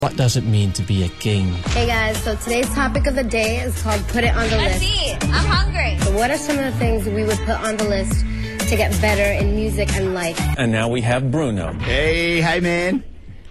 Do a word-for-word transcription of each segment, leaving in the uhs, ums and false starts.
What does it mean to be a king? Hey guys, so today's topic of the day is called Put It on the Let's List. eat. I'm hungry. So what are some of the things we would put on the list to get better in music and life? And now we have Bruno. Hey, hey man.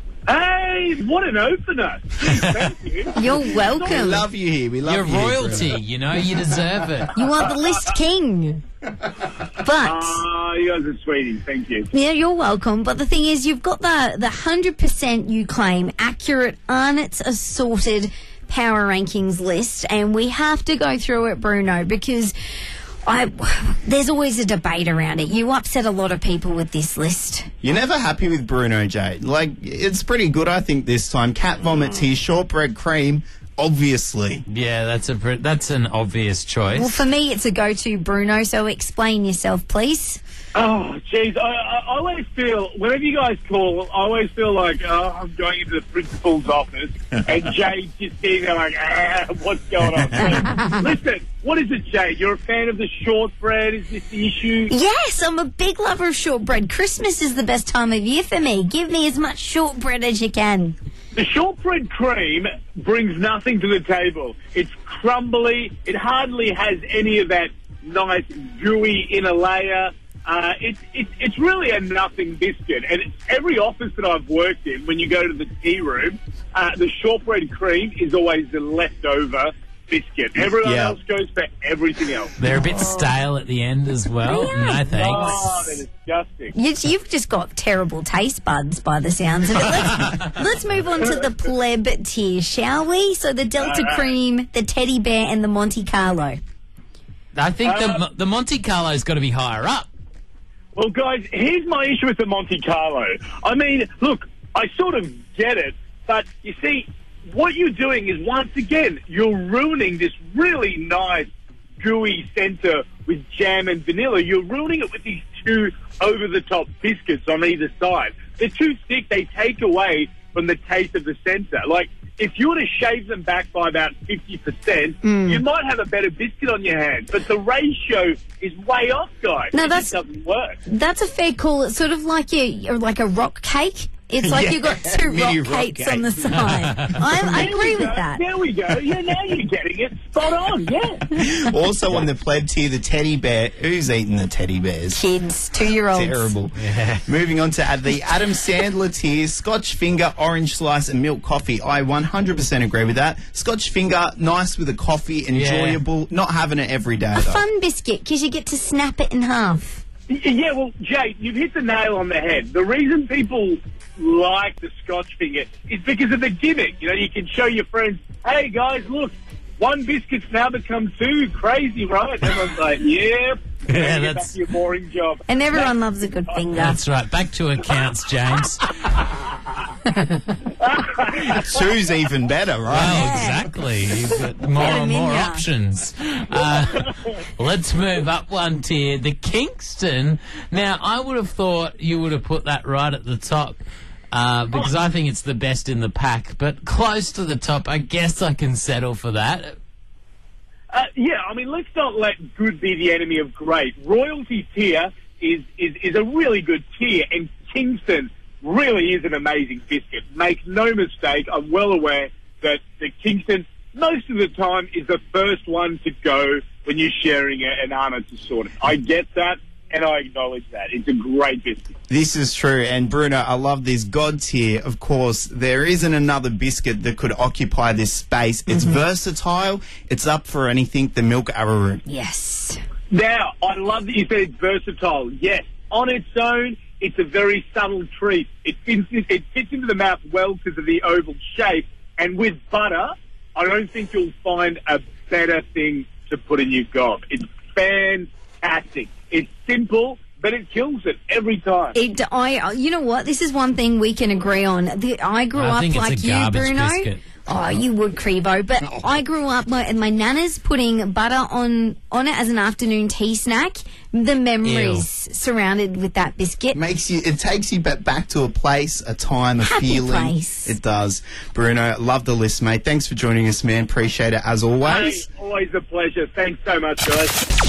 Hey, what an opener. Thank you. You're We welcome. love you here. We love You're you here, royalty, Bruno. you know, you deserve it. You are the list king. But Ah, you guys are sweeties. Thank you. yeah, you're welcome. But the thing is, you've got the the hundred percent you claim accurate, unassorted power rankings list, and we have to go through it, Bruno, because I there's always a debate around it. You upset a lot of people with this list. You're never happy with Bruno, Jay. Like, it's pretty good, I think, this time. Cat vomit tea, shortbread cream, obviously. Yeah, that's a pre- that's an obvious choice. Well, for me, it's a go-to, Bruno. So explain yourself, please. Oh, jeez. I, I always feel, whenever you guys call, I always feel like, oh, I'm going into the principal's office, and Jade's just sitting there like, ah, what's going on? Listen, what is it, Jade? You're a fan of the shortbread? Is this the issue? Yes, I'm a big lover of shortbread. Christmas is the best time of year for me. Give me as much shortbread as you can. The shortbread cream brings nothing to the table. It's crumbly. It hardly has any of that nice gooey inner layer. Uh, it's it's it's really a nothing biscuit. And it's, every office that I've worked in, when you go to the tea room, uh, the shortbread cream is always the leftover biscuit. Everyone Yeah. else goes for everything else. They're a bit stale at the end as well. No thanks. Oh, they're disgusting. You, you've just got terrible taste buds by the sounds of it. Let's, let's move on to the pleb tier, shall we? So the Delta Cream, the Teddy Bear, and the Monte Carlo. I think Uh, the the Monte Carlo's got to be higher up. Well, guys, here's my issue with the Monte Carlo. I mean, look, I sort of get it, but you see, what you're doing is, once again, you're ruining this really nice, gooey centre with jam and vanilla. You're ruining it with these two over-the-top biscuits on either side. They're too thick. They take away from the taste of the centre. Like, if you were to shave them back by about fifty percent, you might have a better biscuit on your hands. But the ratio is way off, guys. No, it that's- just doesn't work. That's a fair call. It's sort of like a or like a rock cake. It's like Yeah, you've got two mini rock rock cakes on the cake. side. I, I There agree we with go. that. There we go. Yeah, now you're getting it. Spot on, yeah. Also on the pleb tier, the teddy bear. Who's eating the teddy bears? Kids, two-year-olds. Terrible. Moving on to the Adam Sandler tier, Scotch finger, orange slice, and milk coffee. I one hundred percent agree with that. Scotch finger, nice with a coffee, enjoyable. Not having it every day, A though. fun biscuit because you get to snap it in half. Y- Yeah, well, Jade, you've hit the nail on the head. The reason people like the Scotch finger is because of the gimmick. You know, you can show your friends, hey, guys, look, one biscuit's now become two. Crazy, right? Everyone's like, yeah. Yeah, Get back that's- to your boring job. And everyone loves a good finger. That's right. Back to accounts, James. Two's even better, right? Well, exactly. You've got more Get 'em and in more ya. options. Uh, let's move up one tier. The Kingston. Now, I would have thought you would have put that right at the top. Uh, because I think it's the best in the pack, but close to the top, I guess I can settle for that. Uh, yeah, I mean, let's not let good be the enemy of great. Royalty tier is, is, is a really good tier, and Kingston really is an amazing biscuit. Make no mistake, I'm well aware that the Kingston, most of the time, is the first one to go when you're sharing a, an Arnott's assorted. I get that, and I acknowledge that. It's a great biscuit. This is true, and Bruno, I love this God tier. Of course, there isn't another biscuit that could occupy this space. It's versatile. It's up for anything. The milk arrowroot. Yes. Now, I love that you said it's versatile. Yes, on its own, it's a very subtle treat. It fits, it fits into the mouth well because of the oval shape. And with butter, I don't think you'll find a better thing to put in your gob. It's fantastic. It's simple, but it kills it every time. It, I, you know what? This is one thing we can agree on. The, I grew I up think it's like a you, garbage Bruno. biscuit. Oh, you would, Crevo. But I grew up, my, and my nana's putting butter on, on it as an afternoon tea snack. The memories surrounded with that biscuit. Makes you. It takes you ba- back to a place, a time, a Happy feeling. place. It does. Bruno, love the list, mate. Thanks for joining us, man. Appreciate it as always. Hey, always a pleasure. Thanks so much, guys.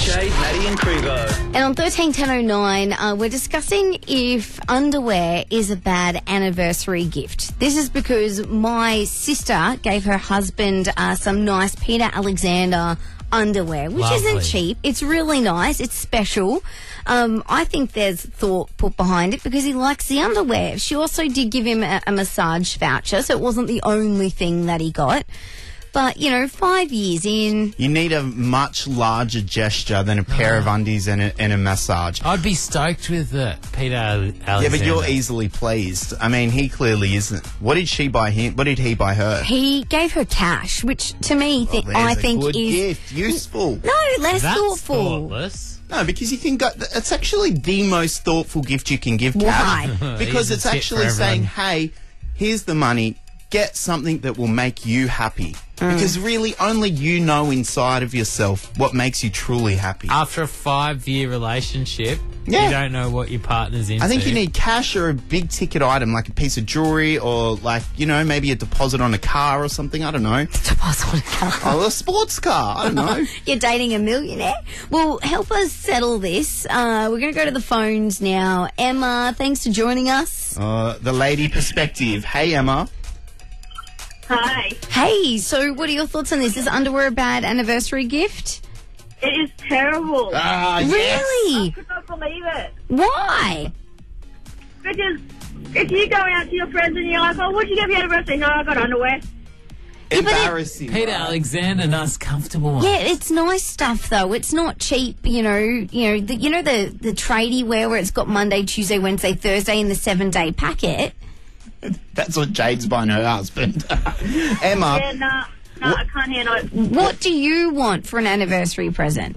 Jade, Maddie and Krubo. And on thirteen ten oh nine, uh, we're discussing if underwear is a bad anniversary gift. This is because my sister gave her husband uh, some nice Peter Alexander underwear, which Lovely. isn't cheap. It's really nice. It's special. Um, I think there's thought put behind it because he likes the underwear. She also did give him a, a massage voucher, so it wasn't the only thing that he got. But, you know, five years in... You need a much larger gesture than a pair of undies and a, and a massage. I'd be stoked with uh, Peter Alexander. Yeah, but you're easily pleased. I mean, he clearly isn't. What did she buy him? What did he buy her? He gave her cash, which to me, th- There's I a think good is... gift. Useful. No, less That's thoughtful. thoughtless. No, because you can go. It's actually the most thoughtful gift you can give. Why? Kat, because Here's a it's tip actually for saying, everyone. "Hey, here's the money. Get something that will make you happy." Mm. Because really, only you know inside of yourself what makes you truly happy. After a five-year relationship, Yeah. you don't know what your partner's into. I think you need cash or a big ticket item like a piece of jewelry or like, you know, maybe a deposit on a car or something. I don't know. Deposit on a car. Oh, a sports car. I don't know. You're dating a millionaire? Well, help us settle this. Uh, we're going to go to the phones now. Emma, thanks for joining us. uh, the lady perspective. Hey, Emma. Hi. Hey, so what are your thoughts on this? Is underwear a bad anniversary gift? It is terrible. Ah, yes. Really? I could not believe it. Why? Because if you go out to your friends and you're like, oh, what'd you get for your anniversary? No, I got underwear. but it- Embarrassing. Peter right? Alexander, nice, comfortable one. Yeah, it's nice stuff though. It's not cheap, you know. You know, the, you know the the tradie wear where it's got Monday, Tuesday, Wednesday, Thursday in the seven day packet. That's what Jade's buying her husband. Emma. Yeah, no, no, I can't handle it. What do you want for an anniversary present?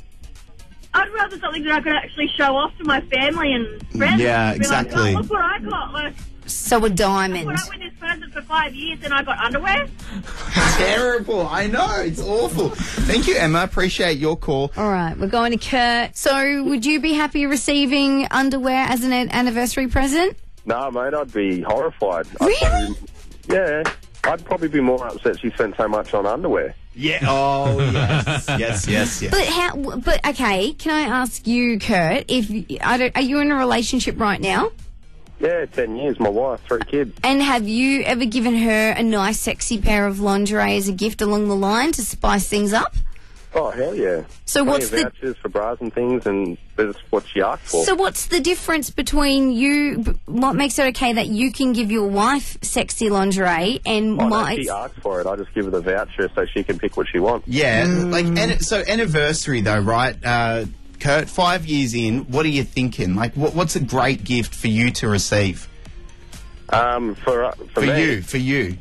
I'd rather something that I could actually show off to my family and friends. Yeah, Be exactly. Like, oh, look what I got. Like, So a diamond. put up with this present for five years and I got underwear. Terrible. I know. It's awful. Thank you, Emma. Appreciate your call. All right, we're going to Kurt. So, would you be happy receiving underwear as an an- anniversary present? No, mate, I'd be horrified. I'd Really? probably- yeah, I'd probably be more upset she spent so much on underwear. Yeah. Oh, yes. yes, yes, yes. But how? But okay, can I ask you, Kurt? If I don't, are you in a relationship right now? Yeah, ten years, my wife, three kids. And have you ever given her a nice, sexy pair of lingerie as a gift along the line to spice things up? Oh, hell yeah. So Plenty what's of the vouchers for bras and things, and that's what she asked for. so what's the difference between you? b- What makes it okay that you can give your wife sexy lingerie and oh, no, my? she asked for it. I just give her the voucher so she can pick what she wants. yeah, Mm. like, an, so anniversary though, right? Uh, Kurt, five years in, what are you thinking? Like, what, what's a great gift for you to receive? Um, for uh, for, For me, you, for you.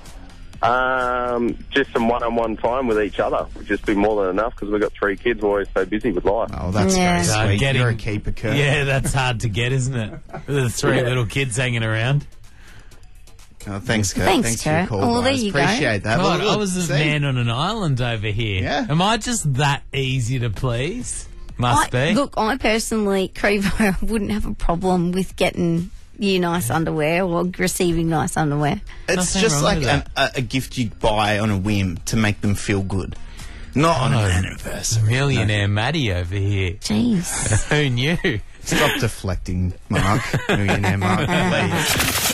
um, just some one-on-one time with each other would just be more than enough because we've got three kids. We're always so busy with life. Oh, that's Yeah. very Uh, sweet. getting- You're a keeper, Kurt. Yeah, that's hard to get, isn't it? The three little kids hanging around. Oh, thanks, Kurt. Thanks, for your Kurt. call, Oh, there guys. you go. Appreciate that. God, Well, I was a see? man on an island over here. Yeah. Am I just that easy to please? Must I, be. look, I personally, Crevo, wouldn't have a problem with getting you nice underwear or receiving nice underwear. It's Nothing just wrong like with an, that. a, a gift you buy on a whim to make them feel good. Not on Oh, an anniversary. Millionaire Maddie over here. Jeez. Who knew? Stop deflecting, Mark. Millionaire Mark, please.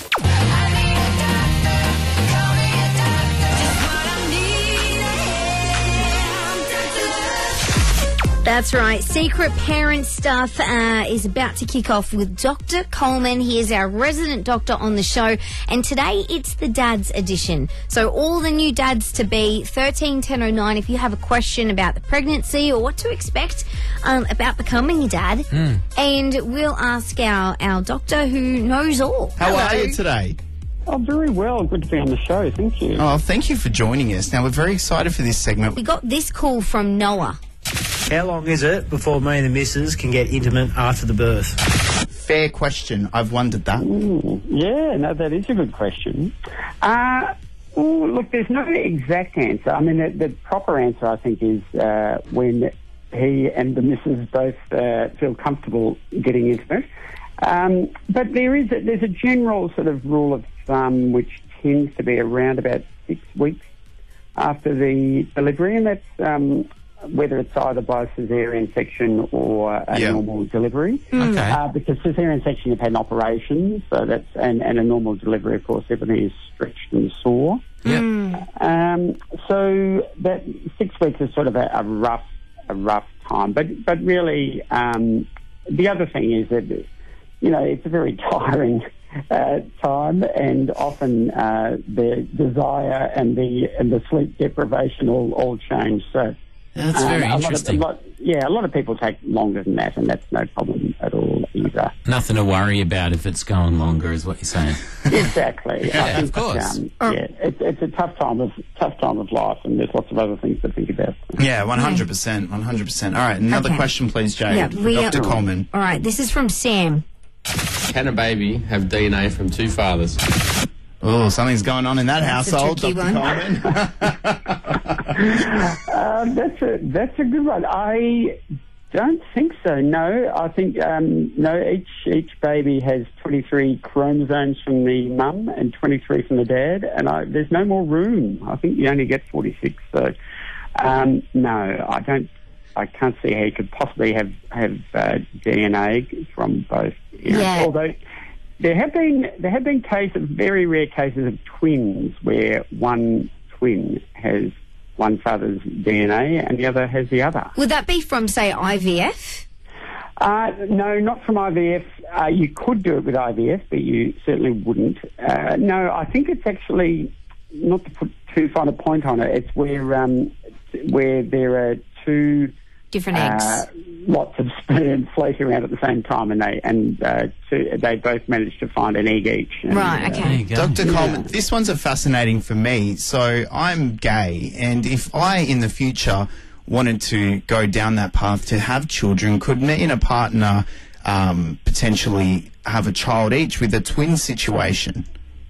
That's right. Secret Parent Stuff uh, is about to kick off with Doctor Coleman. He is our resident doctor on the show. And today it's the Dads edition. So all the new dads to be, thirteen ten oh nine, if you have a question about the pregnancy or what to expect um, about becoming a dad. And we'll ask our, our doctor who knows all. How are Hello. you today? Oh, very well. Good to be on the show. Thank you. Oh, thank you for joining us. Now, we're very excited for this segment. We got this call from Noah. How long is it before me and the missus can get intimate after the birth? Fair question. I've wondered that. Yeah, no, that is a good question. Uh, well, look, there's no exact answer. I mean, the, the proper answer, I think, is uh, when he and the missus both uh, feel comfortable getting intimate. Um, but there is a, there's a general sort of rule of thumb which tends to be around about six weeks after the delivery, and that's um, whether it's either by caesarean section or a Yeah. normal delivery. Okay. Uh, because caesarean section, you've had an operation, so that's and, and a normal delivery, of course, everything is stretched and sore. Yeah. Um, so that six weeks is sort of a, a rough, a rough time. But but really, um, the other thing is that you know it's a very tiring uh, time, and often uh, the desire and the and the sleep deprivation all all change. So. That's very Um, a lot of- interesting. a lot- yeah, a lot of people take longer than that, and that's no problem at all either. Nothing to worry about if it's going longer, is what you're saying. Exactly. Yeah, I think, of course. Um, yeah, it's, it's a tough time of tough time of life, and there's lots of other things to think about. Yeah, one hundred percent, one hundred percent. All right, another Okay. question, please, Jade. Yeah, we Doctor are- Coleman. All right, this is from Sam. Can a baby have D N A from two fathers? Oh, something's going on in that That's a household, tricky Doctor one. Coleman. Um, that's a that's a good one. I don't think so. No, I think um, no. Each each baby has twenty-three chromosomes from the mum and twenty-three from the dad, and I, there's no more room. I think you only get forty-six. So um, no, I don't. I can't see how you could possibly have have uh, D N A from both. You know, Yeah. Although there have been there have been cases, very rare cases of twins where one twin has one father's D N A and the other has the other. Would that be from, say, I V F? Uh, no, not from I V F. Uh, you could do it with I V F, but you certainly wouldn't. Uh, no, I think it's actually, not to put too fine a point on it, it's where um, where there are two Different eggs. uh, lots of sperm floating around at the same time, and they and uh, two, they both managed to find an egg each. And, Right, uh, There you okay. go. Doctor Coleman, this one's a fascinating for me. So I'm gay, and if I, in the future, wanted to go down that path to have children, could me and a partner um, potentially have a child each with a twin situation?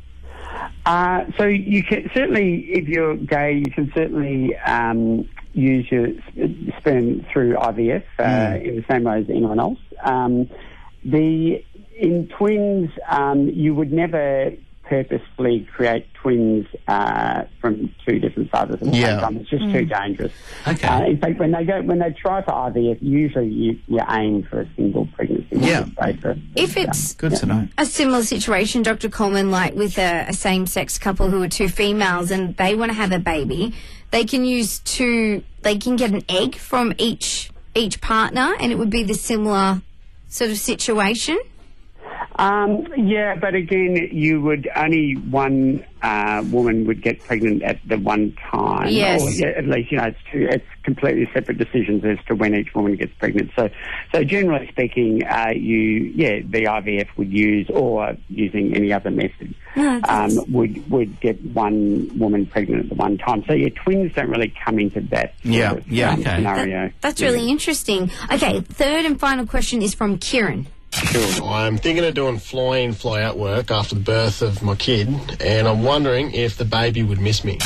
Uh, so you can certainly, if you're gay, you can certainly um, use your sp- sperm through I V F uh, Mm. in the same way as anyone else. Um, the in twins, um, you would never purposefully create twins uh, from two different fathers at the Yeah. same time. It's just too dangerous. Okay. Uh, in fact, when they go when they try for I V F, usually you, you aim for a single pregnancy. Yeah. Stay for, If it's Good to know. a similar situation, Doctor Coleman, like with a, a same-sex couple who are two females and they want to have a baby, they can use two, they can get an egg from each each partner and it would be the similar sort of situation. Um, yeah, but again, you would only one uh, woman would get pregnant at the one time. Yes. Or, yeah, at least you know it's two, it's completely separate decisions as to when each woman gets pregnant. So, so generally speaking, uh, you yeah the I V F would use or using any other method No, that's- um, would would get one woman pregnant at the one time. So yeah, twins don't really come into that sort Yeah, of, yeah, um, okay. scenario. That's really interesting. Okay, third and final question is from Kieran. I'm thinking of doing fly in, fly out work after the birth of my kid, and I'm wondering if the baby would miss me.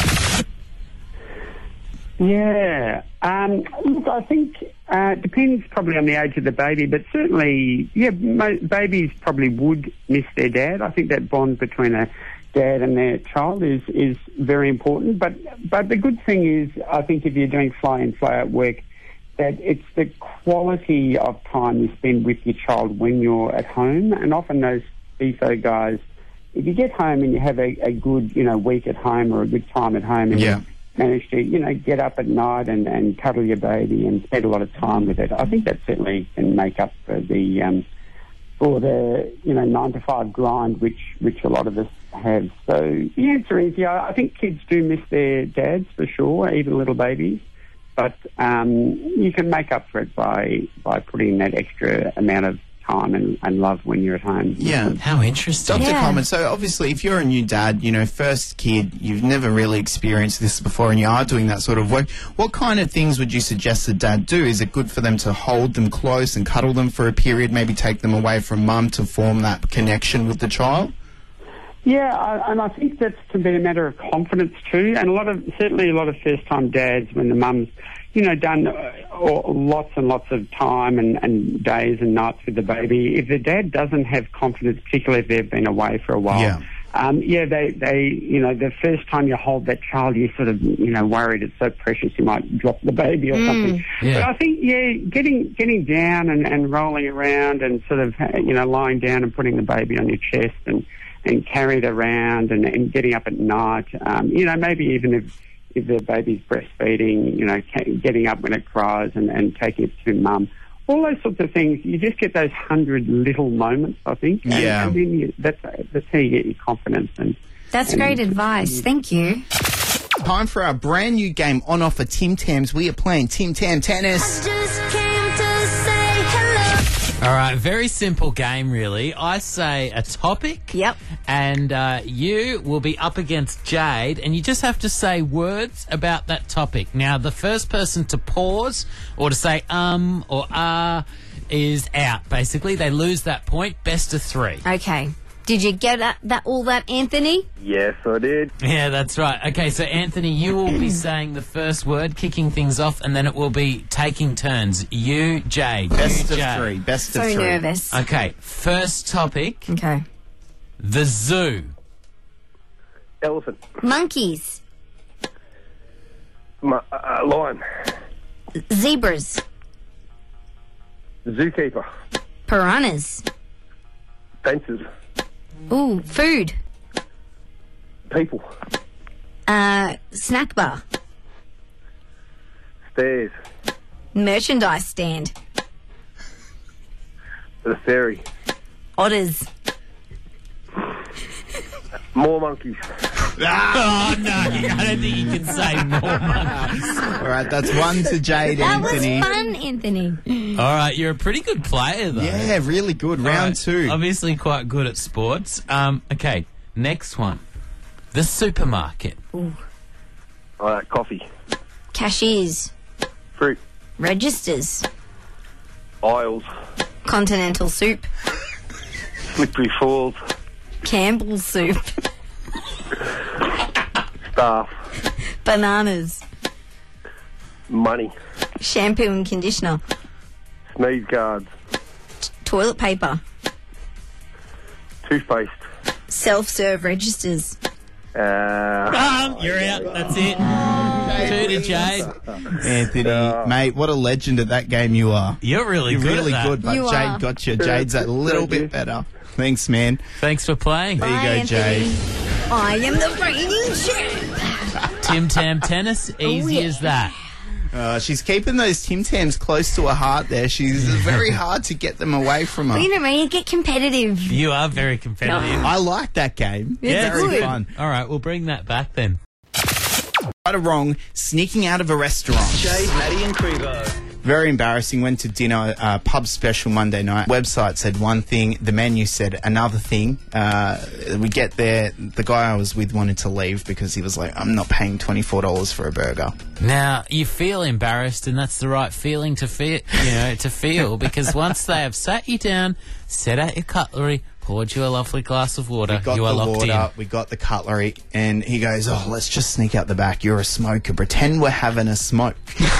Yeah. Um, look, I think uh, it depends probably on the age of the baby, but certainly, yeah, mo- babies probably would miss their dad. I think that bond between a dad and their child is, is very important. But but the good thing is, I think if you're doing fly-in, fly-out work, that it's the quality of time you spend with your child when you're at home. And often those B F O guys, if you get home and you have a, a good, you know, week at home or a good time at home, and Yeah. you manage to, you know, get up at night and, and cuddle your baby and spend a lot of time with it, I think that certainly can make up for the um, for the you know nine to five grind which which a lot of us have. So the answer is yeah. I think kids do miss their dads for sure, even little babies. But um, you can make up for it by by putting that extra amount of time and, and love when you're at home. Yeah. How interesting. Doctor Yeah. Coleman, so obviously if you're a new dad, you know, first kid, you've never really experienced this before and you are doing that sort of work, what kind of things would you suggest the dad do? Is it good for them to hold them close and cuddle them for a period, maybe take them away from mum to form that connection with the child? Yeah, I, and I think that can be a matter of confidence too. And a lot of, certainly a lot of first-time dads, when the mum's, you know, done uh, or lots and lots of time and, and days and nights with the baby, if the dad doesn't have confidence, particularly if they've been away for a while, Yeah. Um, yeah, they, they, you know, the first time you hold that child, you're sort of, you know, worried it's so precious you might drop the baby or Mm. something. Yeah. But I think, yeah, getting getting down and, and rolling around and sort of, you know, lying down and putting the baby on your chest and, and carry it around and, and getting up at night, um, you know, maybe even if, if the baby's breastfeeding, you know, ca- getting up when it cries and, and taking it to mum. All those sorts of things, you just get those hundred little moments, I think. And, Yeah. and then you, that's, that's how you get your confidence. And That's and great advice. Thank you. Time for our brand new game on offer, Tim Tams. We are playing Tim Tam Tennis. All right, very simple game, really. I say a topic. Yep. And uh, you will be up against Jade, and you just have to say words about that topic. Now, the first person to pause or to say um or ah uh, is out, basically. They lose that point. Best of three. Okay. Did you get that, that all that, Anthony? Yes, I did. Yeah, that's right. Okay, so Anthony, you will be saying the first word, kicking things off, and then it will be taking turns. You, Jade. Best you, of Jade. three. Best So of three. nervous. Okay, first topic, Okay. the zoo. Elephant. Monkeys. Ma- uh, lion. Zebras. Zookeeper. Piranhas. Fences. Ooh, food. People. Uh, snack bar. Stairs. Merchandise stand. The ferry. Otters. More monkeys. Oh, no, I don't think you can say more monkeys. All right, that's one to Jade, That Anthony. was fun, Anthony. All right, you're a pretty good player, though. Yeah, really good. All Round right, two. Obviously quite good at sports. Um, okay, next one. The supermarket. All right, coffee. Cashiers. Fruit. Registers. Aisles. Continental soup. Slippery falls. Campbell's soup. Staff. Bananas. Money. Shampoo and conditioner. Sneeze guards. Toilet paper. Toothpaste. Self-serve registers. Uh, Um, you're out. That's it. Two to Jade. Anthony, mate, what a legend at that game you are. You're really You're good really at that. good, but You Jade are. got you. Jade's a little Thank you. bit better. Thanks, man. Thanks for playing. There you Bye, go, Anthony. Jade. I am the reigning champ. Tim Tam Tennis, easy yeah. as that. Uh, she's keeping those Tim Tams close to her heart there. She's very hard to get them away from her. Well, you know me, you get competitive. You are very competitive. I like that game. It's Very good. fun. All right, we'll bring that back then. Right or wrong, sneaking out of a restaurant. Jade, Maddie and Crevo. Very embarrassing. Went to dinner, uh, pub special Monday night. Website said one thing, the menu said another thing. Uh, we get there, the guy I was with wanted to leave because he was like, I'm not paying twenty-four dollars for a burger. Now, you feel embarrassed, and that's the right feeling to feel, you know, to feel, because once they have sat you down, set out your cutlery, poured you a lovely glass of water, We got you are the locked water, in. we got the cutlery, and he goes, oh, let's just sneak out the back. You're a smoker. Pretend we're having a smoke.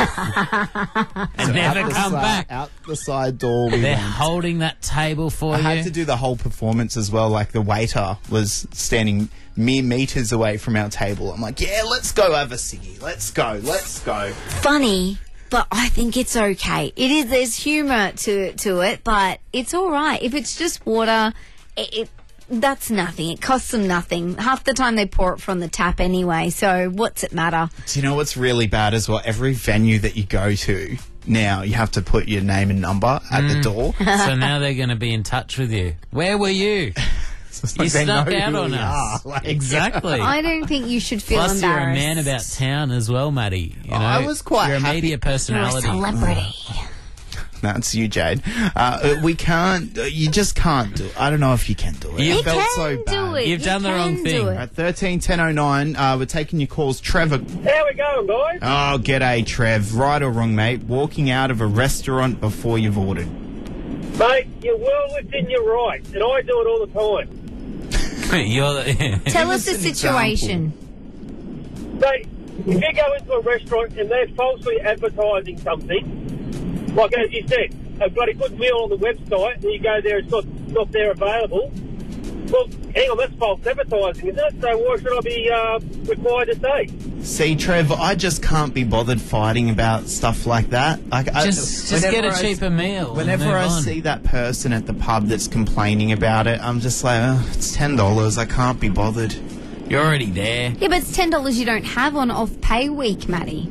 And never out the come side- back. Out the side door we They're went. holding that table for I you. had to do the whole performance as well. Like the waiter was standing mere meters away from our table. I'm like, yeah, let's go have a ciggy. Let's go. Let's go. Funny, but I think it's okay. It is. There's humour to to it, but it's all right. If it's just water, it, it that's nothing. It costs them nothing. Half the time they pour it from the tap anyway. So what's it matter? Do you know what's really bad as well? Every venue that you go to now, you have to put your name and number at the door. So now they're going to be in touch with you. Where were you? It's You like they snuck know out who on we us. are. Like- Exactly. I don't think you should feel Plus, you're a embarrassed. man about town as well, Maddie. You know, I was quite You're a happy. media You're a personality. celebrity. That's you, Jade. Uh, we can't. Uh, you just can't do it. I don't know if you can do it. You It felt can so do bad. it. You've You done the can wrong do thing. it. At thirteen ten oh nine, uh, we're taking your calls. Trevor. How we going, guys? Oh, g'day, Trev. Right or wrong, mate? Walking out of a restaurant before you've ordered. Mate, you're well within your rights, and I do it all the time. You're the, Tell us the us an situation. Mate, if you go into a restaurant and they're falsely advertising something, like as you said, they've got a good meal on the website, and you go there, it's not, not there available, well, hang on, that's false advertising, isn't it? So why should I be uh, required to stay? See, Trev, I just can't be bothered fighting about stuff like that. Like, I, Just, just get whenever a I- cheaper meal. and Whenever move I on. see that person at the pub that's complaining about it, I'm just like, oh, it's ten dollars. I can't be bothered. You're already there. Yeah, but it's ten dollars you don't have on off pay week, Maddie.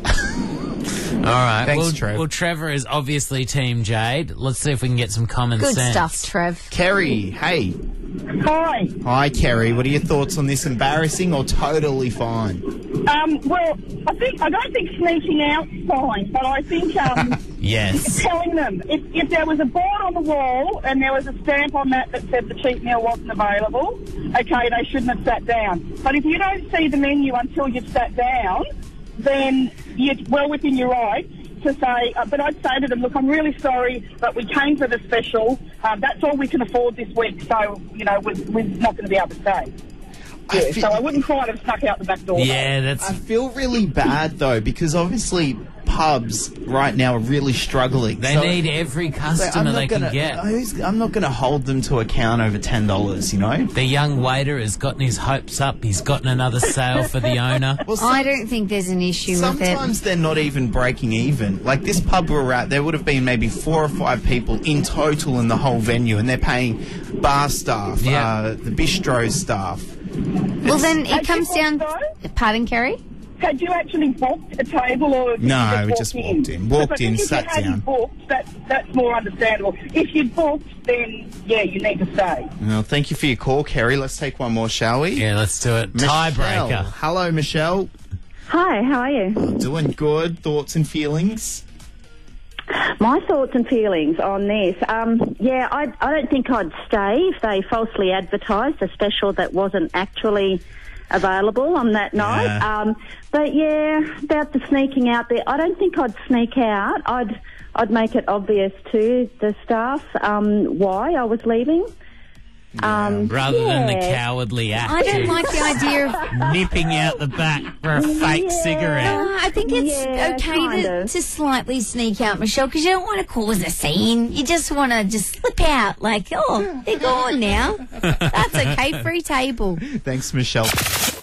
All right. Thanks, well, Trev. well, Trevor is obviously Team Jade. Let's see if we can get some common Good sense. stuff, Trev. Kerry, hey. Hi. Hi, Kerry. What are your thoughts on this? Embarrassing or totally fine? Um, well, I think I don't think sneaking out's fine, but I think um, Yes. telling them if, if there was a board on the wall and there was a stamp on that that said the cheap meal wasn't available, okay, they shouldn't have sat down. But if you don't see the menu until you've sat down, then you're well within your rights to say, uh, but I'd say to them, look, I'm really sorry, but we came for the special. Um, that's all we can afford this week, so, you know, we're, we're not going to be able to stay. Yeah, so I wouldn't quite have snuck out the back door. Yeah, that's. I feel really bad, though, because obviously pubs right now are really struggling. They So- need every so I'm customer not they gonna, can get. who's- I'm not going to hold them to account over ten dollars, you know? The young waiter has gotten his hopes up. He's gotten another sale for the owner. Well, some- I don't think there's an issue with it. Sometimes they're not even breaking even. Like this pub we were at, there would have been maybe four or five people in total in the whole venue, and they're paying bar staff, Yeah. uh, the bistro staff. Well, then it Had comes you down. booked, Pardon, Kerry? Had you actually booked a table, or did No, you we just just walk walked in. Walked Because in, if sat you hadn't down. booked, that's that's more understandable. If you'd booked, then yeah, you need to stay. Well, thank you for your call, Kerry. Let's take one more, shall we? Yeah, let's do it. Michelle. Tiebreaker. Hello, Michelle. Hi, how are you? Doing good. Thoughts and feelings? My thoughts and feelings on this. Um, yeah, I, I don't think I'd stay if they falsely advertised a special that wasn't actually available on that night. Yeah. Um, but yeah, about the sneaking out there, I don't think I'd sneak out. I'd I'd make it obvious to the staff um, why I was leaving. Um, Rather than the yeah. cowardly act. I don't of like the idea of. nipping out the back for a fake Yeah. cigarette. Uh, I think it's Yeah, okay kind to, of. to slightly sneak out, Michelle, because you don't want to cause a scene. You just want to just slip out, like, oh, they're gone now. That's okay. Free table. Thanks, Michelle.